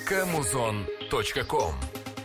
Kamuzon.com.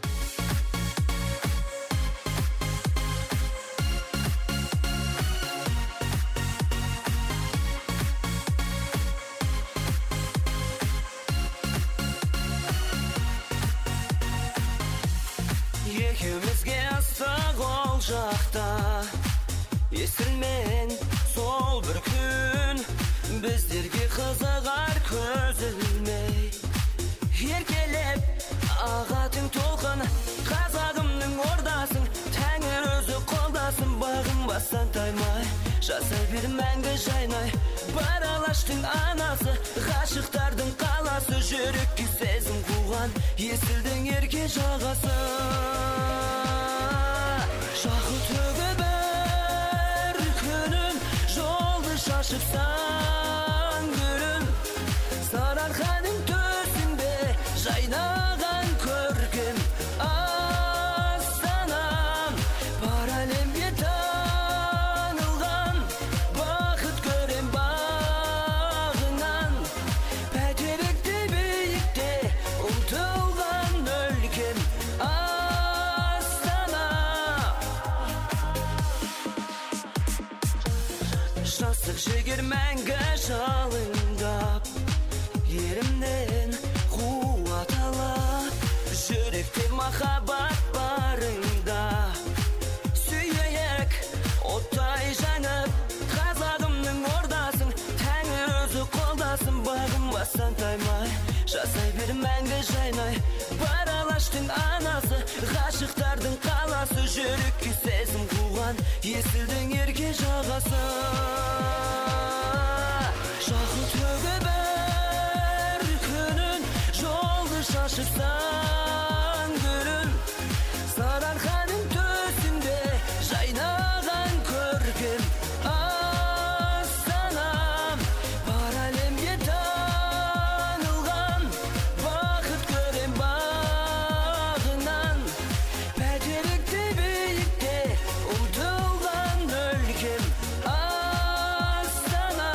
Екеумізге ыстық ол жақта естілмен сол бір күн біздерге қызығар көз ілмей еркелеп ағатын толқын қазағымның ордасың тәңір өзі қолдасын бағынбастан таймай жасай бер мәңгі жайнай бар алаштың анасы ғашықтардың қаласы жүрекке сезім қуған есілдің ерке жағасы жақұт төгіп бір күнін жолды шашып сан гүлін сарыарқаның төсінде жайнаған көркем астанам бар әлемге танылған бақыт көрем бағынан бәйтеректе биікте ұмтылған өлкем Астана жастық жігер мәңгі жалындап ерімнен қуат алып жүректе махаббат барыңда сүйейік оттай жанып қазағымның ордасың тәңір өзі қолдасын бағынбастан таймай жасай бер мәңгі жайнай бар алаштың анасы ғашықтардың қаласы жүрекке сезім қуған есілдің ерке жағасы жақұт төгіп бір күнін жолды шашып сан гүлін сарыарқаның төсінде жайнаған көркем астанам бар әлемге танылған бақыт көрем бағынан бәйтеректе биікте ұмтылған өлкем Астана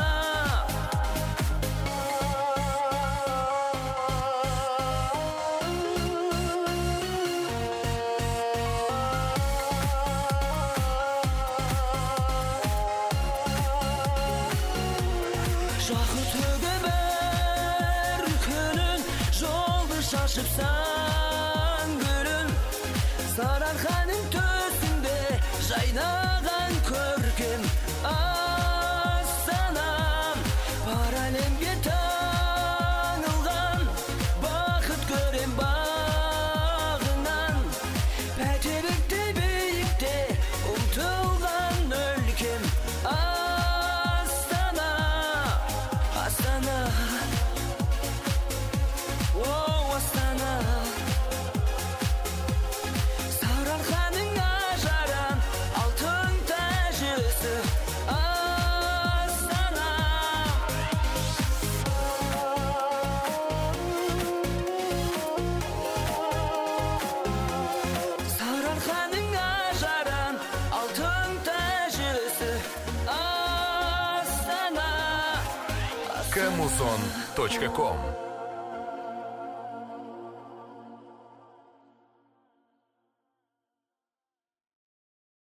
жақұт төгіп бір күнін жолды шашып сан гүлін сарыарқаның төсінде жайнаған көркем астанам бар әлемге танылған бақыт көрем бағынан бәйтеректе биікте ұмтылған өлкем Астана Астана оу Астана сарыарқаның ажаран алтын тәжісі Астана сарыарқаның ажаран алтын тәжісі Астана Kamuzon.com.